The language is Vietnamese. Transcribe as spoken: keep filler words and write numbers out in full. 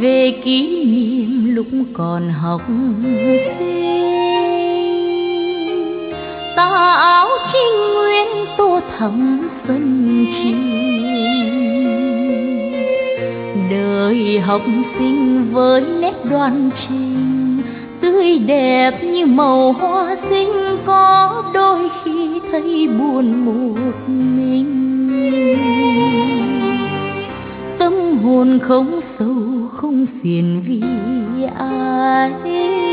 về kỷ niệm lúc còn học sinh. Tà áo trinh nguyên tô thắm xuân chiều, đời học sinh với nét đoan trình tươi đẹp như màu hoa xinh, có đôi khi thấy buồn một mình. Tâm hồn không sâu không phiền vì ai,